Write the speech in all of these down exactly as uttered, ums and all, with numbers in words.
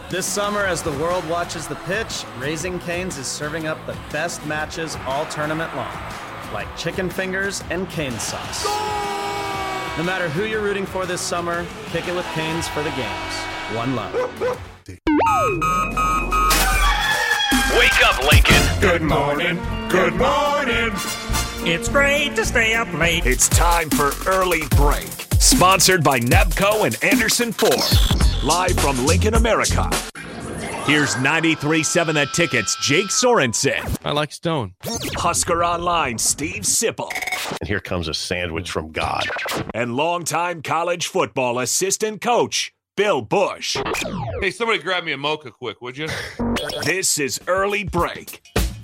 This summer, as the world watches the pitch, Raising Cane's is serving up the best matches all tournament long, like chicken fingers and cane sauce. No matter who you're rooting for this summer, kick it with Cane's for the games. One love. Wake up, Lincoln. Good morning. Good morning. It's great to stay up late. It's time for Early Break. Sponsored by Nebco and Anderson Ford. Live from Lincoln, America. Here's ninety-three point seven The Ticket's Jake Sorensen. I like Stone. Husker Online, Steve Sipple. And here comes a sandwich from God. And longtime college football assistant coach, Bill Bush. Hey, somebody grab me a mocha quick, would you? This is Early Break.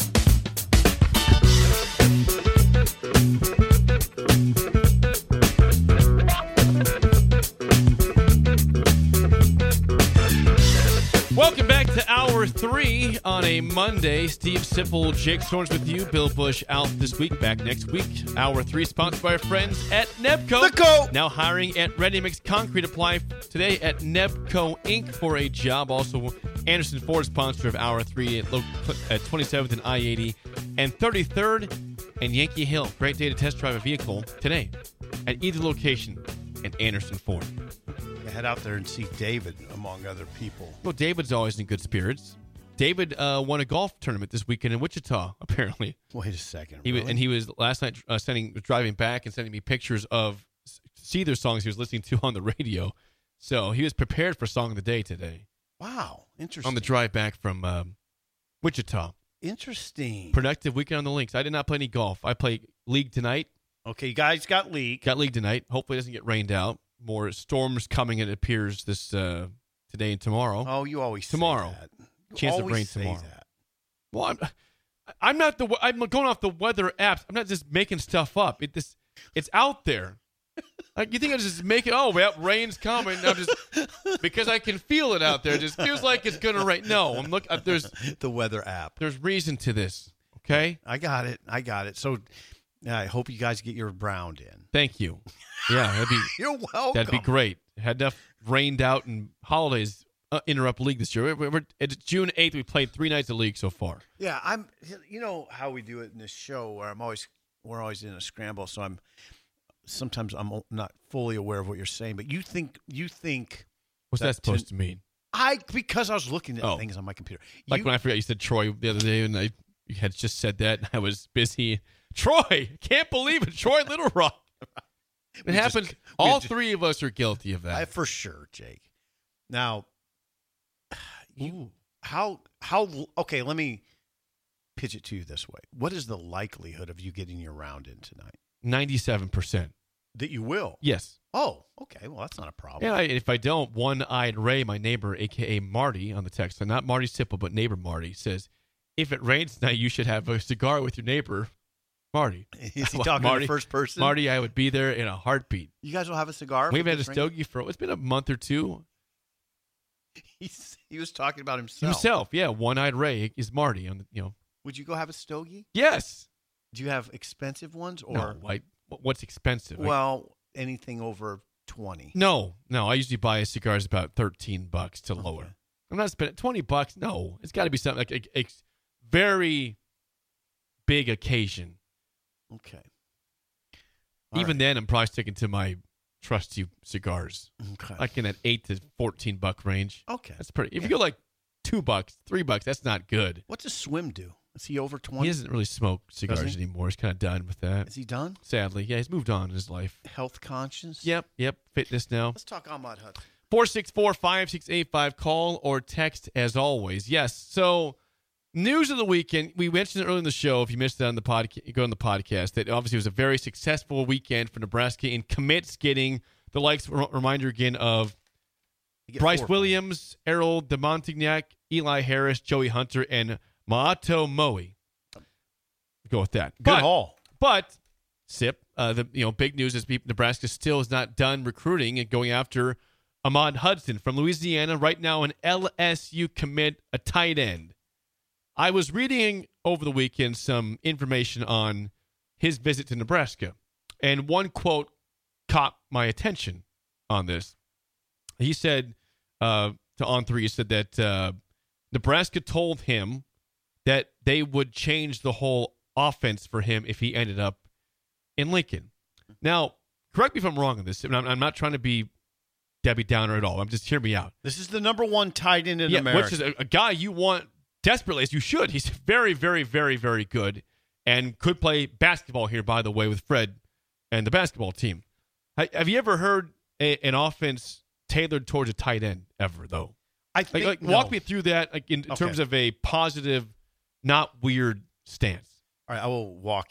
Welcome back to Hour three on a Monday. Steve Sipple, Jake Storms with you. Bill Bush out this week, back next week. Hour three sponsored by our friends at Nebco. The Co. Now hiring at Ready Mix Concrete. Apply today at Nebco Incorporated for a job. Also, Anderson Ford, sponsor of Hour three at, lo- at twenty-seventh and I eighty and thirty-third and Yankee Hill. Great day to test drive a vehicle today at either location at Anderson Ford. Head out there and see David, among other people. Well, David's always in good spirits. David uh, won a golf tournament this weekend in Wichita, apparently. Wait a second. He really? was, and he was last night uh, sending, driving back and sending me pictures of Seether songs he was listening to on the radio. So he was prepared for Song of the Day today. Wow, interesting. On the drive back from um, Wichita. Interesting. Productive weekend on the links. I did not play any golf. I played league tonight. Okay, you guys got league. Got league tonight. Hopefully it doesn't get rained out. More storms coming, it appears, this uh, today and tomorrow. Oh, you always tomorrow. Say that. You Chance of rain say tomorrow. That. Well, I'm, I'm not the. I'm going off the weather apps. I'm not just making stuff up. It this, it's out there. Like you think I just make it? Oh, well, rain's coming. I'm just because I can feel it out there. It just feels like it's gonna rain. No, I'm look. There's the weather app. There's reason to this. Okay, I got it. I got it. So. Yeah, I hope you guys get your round in. Thank you. Yeah, that'd be you're welcome. That'd be great. Had enough rained out and holidays uh, interrupt league this year. We're, we're, it's June eighth. We played three nights of league so far. Yeah, I'm. You know how we do it in this show, where I'm always we're always in a scramble. So I'm sometimes I'm not fully aware of what you're saying. But you think you think what's that, that supposed to, to mean? I because I was looking at oh. things on my computer. Like you, when I forgot you said Troy the other day, and I you had just said that, and I was busy. Troy, can't believe it. Troy Little Rock. It we happens. Just, All just, three of us are guilty of that. I, for sure, Jake. Now, you, how, how, okay, let me pitch it to you this way. What is the likelihood of you getting your round in tonight? ninety-seven percent. That you will? Yes. Oh, okay. Well, that's not a problem. Yeah, if I don't, One-Eyed Ray, my neighbor, a k a. Marty, on the text, so not Marty Sipple, but neighbor Marty, says, if it rains tonight, you should have a cigar with your neighbor. Marty. Is he talking Marty, in first person? Marty, I would be there in a heartbeat. You guys will have a cigar? We've had a stogie for, it's been a month or two. He's, he was talking about himself. Himself, yeah. One-Eyed Ray is Marty. On the, you know. Would you go have a stogie? Yes. Do you have expensive ones? Or no, I, what's expensive? Well, I, anything over twenty. No, no. I usually buy cigars about thirteen bucks to lower. Okay. I'm not spending twenty bucks. No, it's got to be something like a, a very big occasion. Okay. All Even right. then, I'm probably sticking to my trusty cigars. Okay. Like in that eight to fourteen buck range. Okay. That's pretty. If yeah. you go like two bucks, three bucks, that's not good. What does Swim do? Is he over twenty? He doesn't really smoke cigars he? anymore. He's kind of done with that. Is he done? Sadly, yeah. He's moved on in his life. Health conscious. Yep. Yep. Fitness now. Let's talk Ahmad Hudson. four six four, five six eight five. Call or text as always. Yes. So. News of the weekend, we mentioned it earlier in the show, if you missed it on the podcast, go on the podcast, that obviously it was a very successful weekend for Nebraska in commits getting the likes, reminder again, of Bryce Williams, Errol DeMontignac, Eli Harris, Joey Hunter, and Maato Moe. Go with that. Good but, haul. But, Sip, uh, the you know big news is Nebraska still is not done recruiting and going after Ahmad Hudson from Louisiana, right now an L S U commit, a tight end. I was reading over the weekend some information on his visit to Nebraska, and one quote caught my attention on this. He said, uh, to On Three. He said that uh, Nebraska told him that they would change the whole offense for him if he ended up in Lincoln. Now, correct me if I'm wrong on this. I'm, I'm not trying to be Debbie Downer at all. I'm just hear me out. This is the number one tight end in yeah, America. Which is a, a guy you want desperately, as you should. He's very, very, very, very good and could play basketball here, by the way, with Fred and the basketball team. Have you ever heard a, an offense tailored towards a tight end ever, though? I think like, like no. walk me through that like, in, in Okay. terms of a positive, not weird stance. All right, I will walk.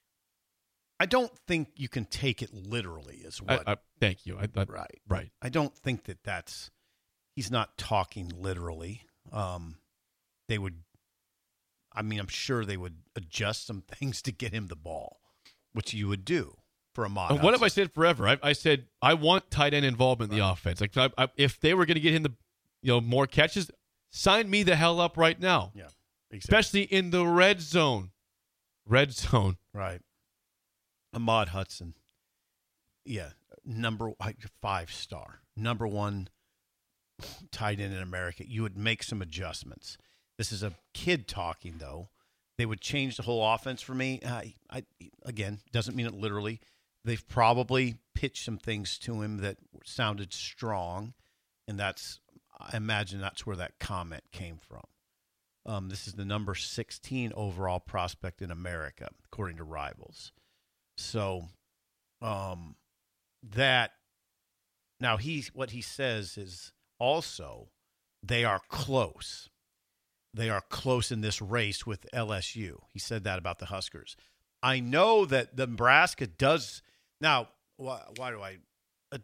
I don't think you can take it literally is what. I, I, thank you. I, I, right. Right. I don't think that that's – he's not talking literally. Um, they would – I mean, I'm sure they would adjust some things to get him the ball, which you would do for a mod. Uh, What have I said forever? I, I said I want tight end involvement in the offense. Like I, I, if they were going to get him the, you know, more catches, sign me the hell up right now. Yeah, exactly. Especially in the red zone. Red zone. Right. Ahmad Hudson. Yeah, number five star, number one tight end in America. You would make some adjustments. This is a kid talking, though. They would change the whole offense for me. I, I again, doesn't mean it literally. They've probably pitched some things to him that sounded strong, and that's I imagine that's where that comment came from. Um, this is the number sixteen overall prospect in America, according to Rivals. So, um, that now he's what he says is also they are close. They are close in this race with L S U. He said that about the Huskers. I know that the Nebraska does now. Why, why do I? Uh,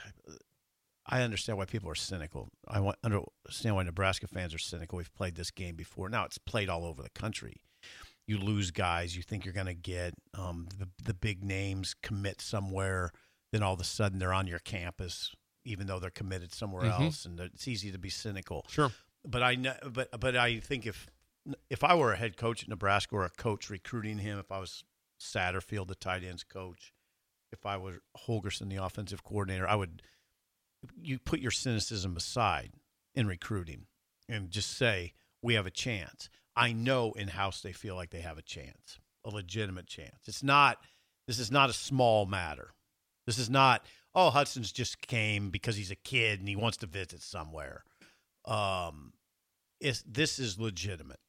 I understand why people are cynical. I want, understand why Nebraska fans are cynical. We've played this game before. Now it's played all over the country. You lose guys you think you're going to get. Um, the the big names commit somewhere, then all of a sudden they're on your campus, even though they're committed somewhere Mm-hmm. else, and it's easy to be cynical. Sure. But I know, but but I think if if I were a head coach at Nebraska or a coach recruiting him, if I was Satterfield, the tight ends coach, if I was Holgerson, the offensive coordinator, I would you put your cynicism aside in recruiting and just say we have a chance. I know in house they feel like they have a chance, a legitimate chance. It's not. This is not a small matter. This is not. Oh, Hudson's just came because he's a kid and he wants to visit somewhere. Um, it's, this is legitimate.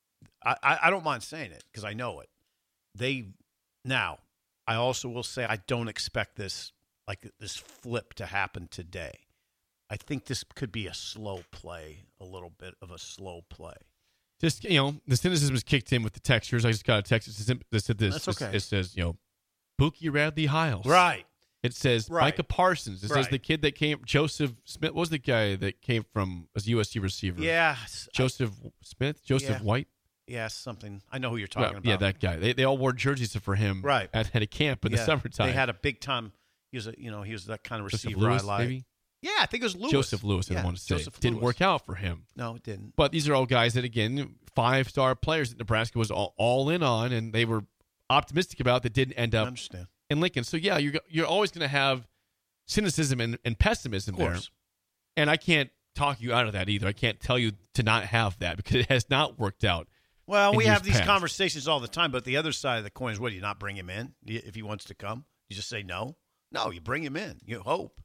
I, I, I don't mind saying it because I know it. They now, I also will say I don't expect this like this flip to happen today. I think this could be a slow play, a little bit of a slow play. Just, you know, the cynicism is kicked in with the textures. I just got a text that said this. That's okay. It says, you know, Buki Radley Hiles. Right. It says Right. Micah Parsons. It Right. says the kid that came, Joseph Smith. What was the guy that came from as a U S C receiver? Yeah. Joseph Smith? Joseph Yeah. White? Yeah, something. I know who you're Well, talking about. yeah, that guy. They they all wore jerseys for him Right. at, at a camp in Yeah, the summertime. They had a big time. He was a, you know, he was that kind of Joseph receiver Lewis, I like. maybe? Yeah, I think it was Lewis. Joseph Lewis, I yeah, want to say. Joseph Didn't Lewis. work out for him. No, it didn't. But these are all guys that, again, five-star players that Nebraska was all, all in on, and they were optimistic about that didn't end I up understand. in Lincoln. So, yeah, you're, you're always going to have cynicism and, and pessimism Of there. course. And I can't talk you out of that either. I can't tell you to not have that because it has not worked out. Well, in we years have these past. conversations all the time, but the other side of the coin is what, do you not bring him in if he wants to come? You just say no? No, you bring him in. You hope.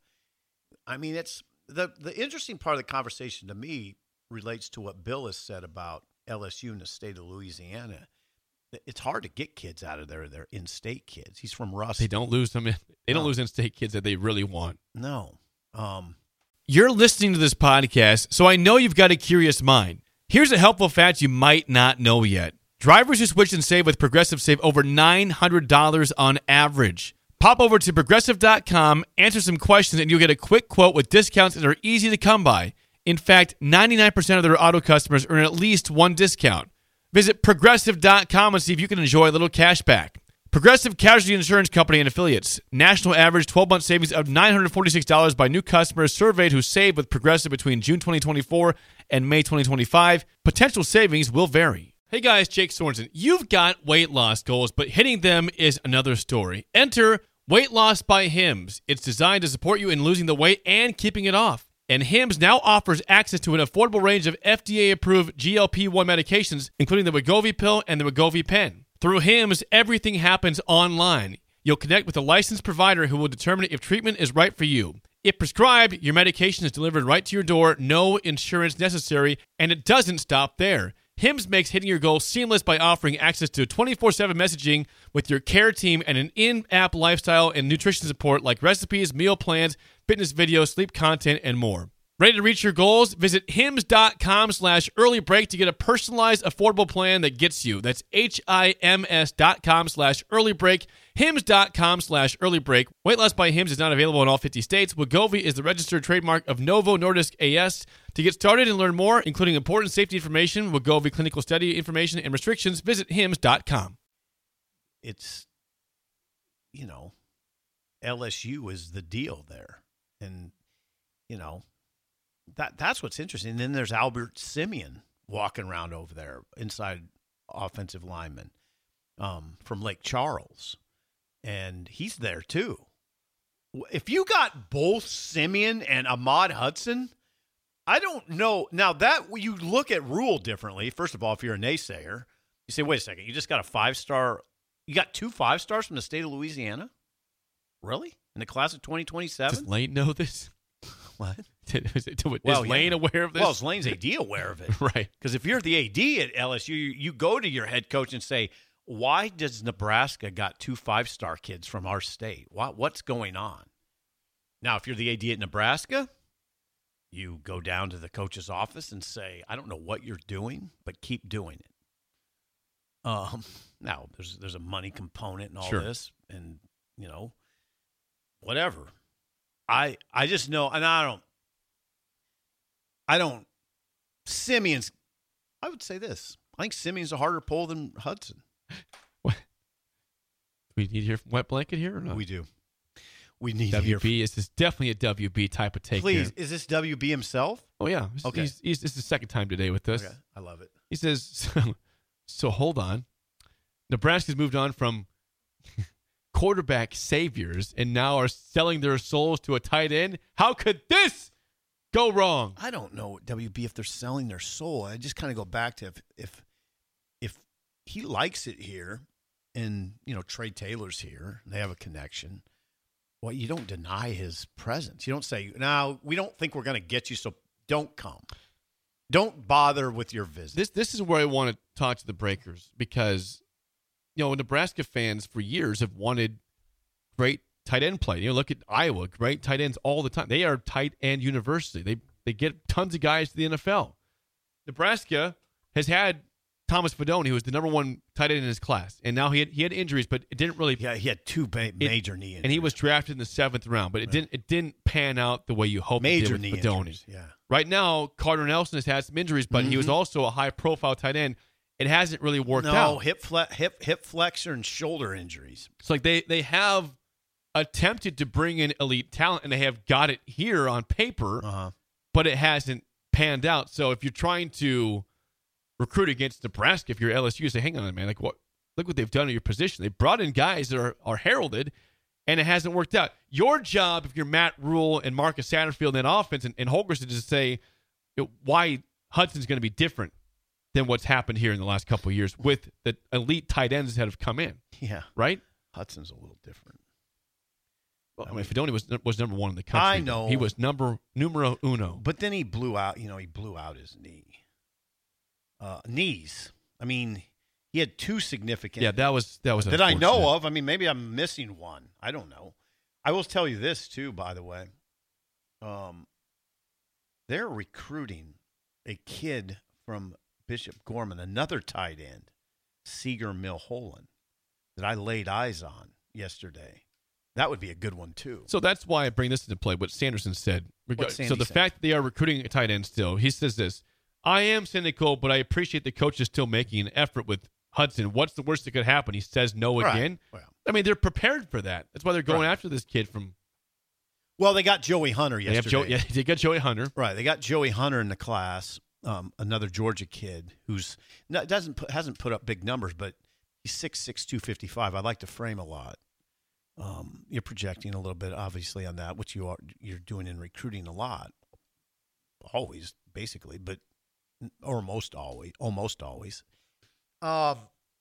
I mean, it's the the interesting part of the conversation to me relates to what Bill has said about L S U in the state of Louisiana. It's hard to get kids out of there. They're in-state kids. He's from Russ. They don't lose them. In, they don't No. lose in-state kids that they really want. No. Um, You're listening to this podcast, so I know you've got a curious mind. Here's a helpful fact you might not know yet. Drivers who switch and save with Progressive save over nine hundred dollars on average. Pop over to Progressive dot com, answer some questions, and you'll get a quick quote with discounts that are easy to come by. In fact, ninety-nine percent of their auto customers earn at least one discount. Visit Progressive dot com and see if you can enjoy a little cash back. Progressive Casualty Insurance Company and Affiliates. National average twelve-month savings of nine hundred forty-six dollars by new customers surveyed who saved with Progressive between June twenty twenty-four and May twenty twenty-five. Potential savings will vary. Hey guys, Jake Sorensen. You've got weight loss goals, but hitting them is another story. Enter Weight Loss by Hims. It's designed to support you in losing the weight and keeping it off. And Hims now offers access to an affordable range of F D A-approved G L P one medications, including the Wegovy pill and the Wegovy pen. Through Hims, everything happens online. You'll connect with a licensed provider who will determine if treatment is right for you. If prescribed, your medication is delivered right to your door, no insurance necessary, and it doesn't stop there. Hims makes hitting your goal seamless by offering access to twenty-four seven messaging with your care team and an in-app lifestyle and nutrition support like recipes, meal plans, fitness videos, sleep content, and more. Ready to reach your goals? Visit hims.com slash early break to get a personalized, affordable plan that gets you. That's H-I-M-S dot com slash early break. Hims.com slash early break. Weight loss by Hims is not available in all fifty states. Wegovy is the registered trademark of Novo Nordisk A S. To get started and learn more, including important safety information, Wegovy clinical study information, and restrictions, visit hims dot com. It's, you know, L S U is the deal there. And, you know, that that's what's interesting. And then there's Albert Simeon walking around over there, inside offensive lineman um, from Lake Charles. And he's there too. If you got both Simeon and Ahmad Hudson, I don't know. Now, that you look at Rule differently. First of all, if you're a naysayer, you say, wait a second, you just got a five-star, you got two five-stars from the state of Louisiana? Really? In the class of twenty twenty-seven? Does Lane know this? What? Is, it, is Well, Lane yeah. aware of this? Well, is Lane's A D aware of it? Right. Because if you're the A D at L S U, you, you go to your head coach and say, why does Nebraska got two five-star kids from our state? What, what's going on? Now, if you're the A D at Nebraska, you go down to the coach's office and say, I don't know what you're doing, but keep doing it. Um, now, there's there's a money component in all Sure. this, and, you know, whatever. I I just know, and I don't, I don't, Simeon's, I would say this. I think Simeon's a harder pull than Hudson. What? We need to hear from Wet Blanket here or not? We do. We need to hear W B is this definitely a W B type of take. Please, here. is this W B himself? Oh yeah. He's, Okay. He's, he's, this is the second time today with this. Okay, I love it. He says, so, so hold on. Nebraska's moved on from quarterback saviors and now are selling their souls to a tight end. How could this go wrong? I don't know, W B, if they're selling their soul. I just kind of go back to if if if he likes it here and, you know, Trey Taylor's here, and they have a connection. Well, you don't deny his presence. You don't say, no, we don't think we're going to get you, so don't come. Don't bother with your visit. This this is where I want to talk to the Breakers because, you know, Nebraska fans for years have wanted great tight end play. You know, look at Iowa, great tight ends all the time. They are tight end university. They they get tons of guys to the N F L. Nebraska has had Thomas Fedoni, who was the number one tight end in his class, and now he had he had injuries, but it didn't really. Yeah, he had two ba- major knee injuries. And he was drafted in the seventh round, but it didn't it didn't pan out the way you hoped major it did knee with Fedoni. injuries. Yeah. Right now, Carter Nelson has had some injuries, but Mm-hmm. he was also a high-profile tight end. It hasn't really worked no, out. hip fle- hip hip flexor and shoulder injuries. It's like they they have attempted to bring in elite talent, and they have got it here on paper, Uh-huh. but it hasn't panned out. So if you're trying to recruit against Nebraska, if you're L S U, you say, hang on, man, like what? Look what they've done at your position. They brought in guys that are, are heralded, and it hasn't worked out. Your job, if you're Matt Rule and Marcus Satterfield in that offense, and, and Holgorsen, is to say you know, why Hudson's going to be different than what's happened here in the last couple of years with the elite tight ends that have come in. Yeah. Right? Hudson's a little different. Well, I mean, Fedoni was was number one in the country. I know. He was number numero uno. But then he blew out, you know, he blew out his knee. Uh, knees. I mean, he had two significant. Yeah, that was that was that I know unfortunate. of. I mean, maybe I'm missing one. I don't know. I will tell you this too, by the way. Um, they're recruiting a kid from Bishop Gorman, another tight end, Seeger Milholland, that I laid eyes on yesterday. That would be a good one too. So that's why I bring this into play. What Sanderson said. Reg- Sandy so the say? fact that they are recruiting a tight end still, he says this: I am cynical, but I appreciate the coach is still making an effort with Hudson. What's the worst that could happen? He says no Right. again. Well, I mean, they're prepared for that. That's why they're going Right. after this kid from. well, they got Joey Hunter They have yesterday. Joe, yeah, they got Joey Hunter. Right, they got Joey Hunter in the class, um, another Georgia kid who's not, doesn't put, hasn't put up big numbers, but he's six six, two fifty-five. I like to frame a lot. Um, you're projecting a little bit, obviously, on that, which you are you're doing in recruiting a lot. always, basically, but or most always, almost always. Um,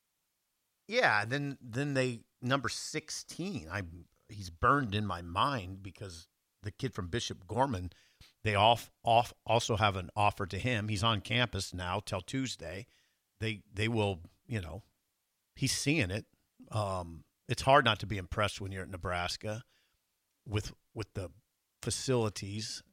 yeah. Then then they number sixteen. I he's burned in my mind because the kid from Bishop Gorman. They off off also have an offer to him. He's on campus now till Tuesday. They they will, you know, he's seeing it. Um, it's hard not to be impressed when you're at Nebraska with with the facilities.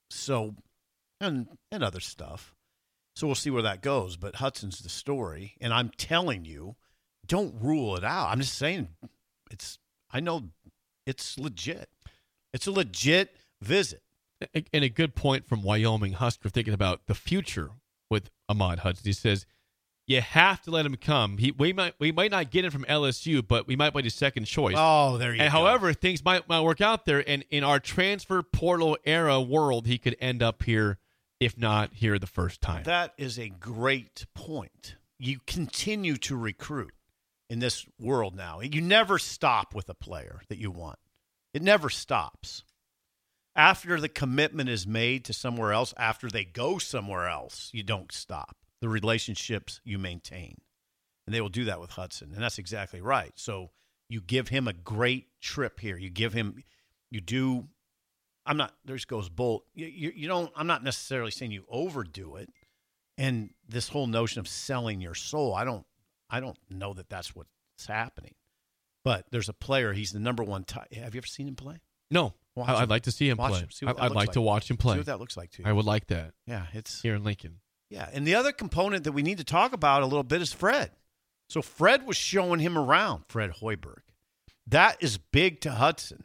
So and and other stuff. So we'll see where that goes. But Hudson's the story, and I'm telling you, don't rule it out. I'm just saying, it's. I know it's legit. It's a legit visit. And a good point from Wyoming Husker thinking about the future with Ahmad Hudson. He says, you have to let him come. He, we might we might not get him from L S U, but we might be his second choice. Oh, there you and go. However, things might, might work out there. And in our transfer portal era world, he could end up here, if not here the first time. That is a great point. You continue to recruit in this world now. You never stop with a player that you want. It never stops. After the commitment is made to somewhere else, after they go somewhere else, you don't stop. The relationships you maintain. And they will do that with Hudson. And that's exactly right. So you give him a great trip here. You give him, you do, I'm not, there's goes Bolt. You, you, you don't, I'm not necessarily saying you overdo it. And this whole notion of selling your soul, I don't, I don't know that that's what's happening. But there's a player, he's the number one. T- Have you ever seen him play? No. Watch I'd him. like to see him Watch play. him. See what that I'd looks like like. to watch him play. See what that looks like to you. I would like that. Yeah, it's Here in Lincoln. Yeah, and the other component that we need to talk about a little bit is Fred. So Fred was showing him around, Fred Hoiberg. That is big to Hudson.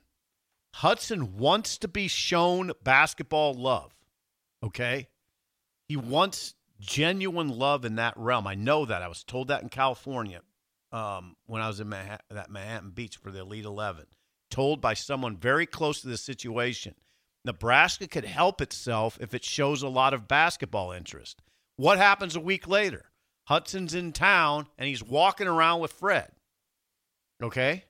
Hudson wants to be shown basketball love, okay? He wants genuine love in that realm. I know that. I was told that in California um, when I was in Manhattan, that Manhattan Beach for the Elite eleven. Told by someone very close to the situation. Nebraska could help itself if it shows a lot of basketball interest. What happens a week later? Hudson's in town, and he's walking around with Fred. Okay?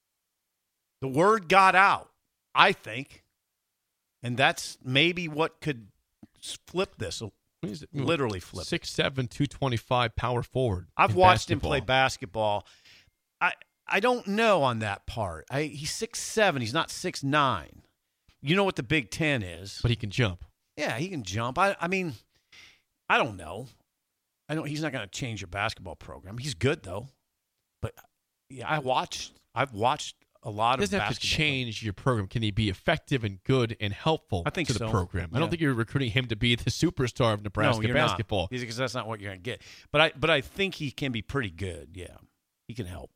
The word got out, I think, and that's maybe what could flip this, What is it? literally flip it. six seven, two twenty-five power forward. I've in watched basketball. him play basketball. I I don't know on that part. I, he's six seven. He's not six nine. You know what the Big Ten is. But he can jump. Yeah, he can jump. I, I mean, I don't know. I don't. He's not going to change your basketball program. He's good though. But yeah, I watched. I've watched a lot He of doesn't have to basketball. change your program. Can he be effective and good and helpful I think to the so. program? I Yeah. don't think you're recruiting him to be the superstar of Nebraska no, you're basketball. not. Because that's not what you're going to get. But I, but I think he can be pretty good. Yeah, he can help.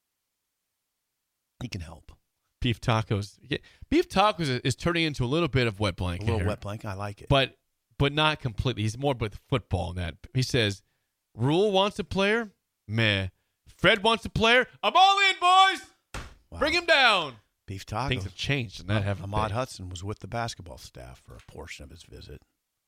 He can help. Beef tacos. Yeah, beef tacos is, is turning into a little bit of wet A blanket. little here, wet blanket. I like it. but but not completely. He's more with football than that. He says, "Rule wants a player, meh. Fred wants a player. I'm all in, boys. Wow. Bring him down." Beef tacos. Things have changed, and that haven't Ahmad they? Hudson was with the basketball staff for a portion of his visit.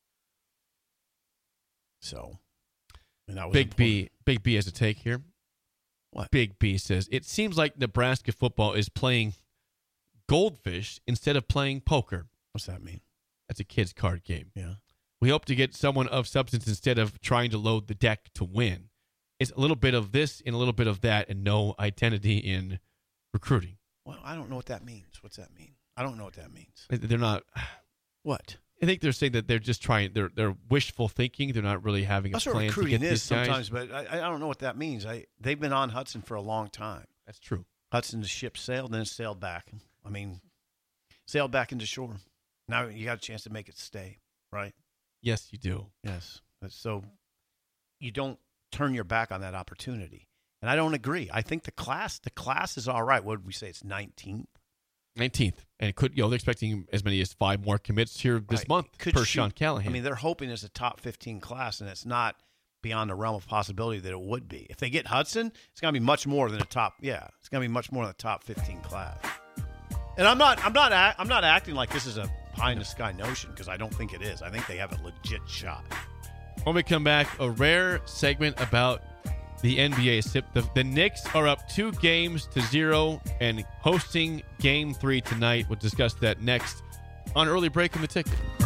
So, and that was Big important. B, Big B has a take here. What? Big B says, it seems like Nebraska football is playing goldfish instead of playing poker. What's that mean? That's a kid's card game. Yeah. We hope to get someone of substance instead of trying to load the deck to win. It's a little bit of this and a little bit of that and no identity in recruiting. Well, I don't know what that means. What's that mean? I don't know what that means. They're not. What? I think they're saying that they're just trying. They're they're wishful thinking. They're not really having a That's what plan to recruiting get is these guys. sometimes, but I, I don't know what that means. I They've been on Hudson for a long time. That's true. Hudson's ship sailed, then it sailed back. I mean, sailed back into shore. Now you got a chance to make it stay, right? Yes, you do. Yes. So you don't turn your back on that opportunity. And I don't agree. I think the class, the class is all right. What did we say? It's nineteenth. nineteenth, and it could. You know, they're expecting as many as five more commits here this Right. month Could per shoot- Sean Callahan. I mean, they're hoping it's a top fifteen class, and it's not beyond the realm of possibility that it would be. If they get Hudson, it's going to be much more than a top. Yeah, it's going to be much more than a top fifteen class. And I'm not, I'm not, act, I'm not acting like this is a pie in the sky notion because I don't think it is. I think they have a legit shot. When we come back, a rare segment about the N B A. The, the Knicks are up two games to zero and hosting Game Three tonight. We'll discuss that next on Early Break in the Ticket.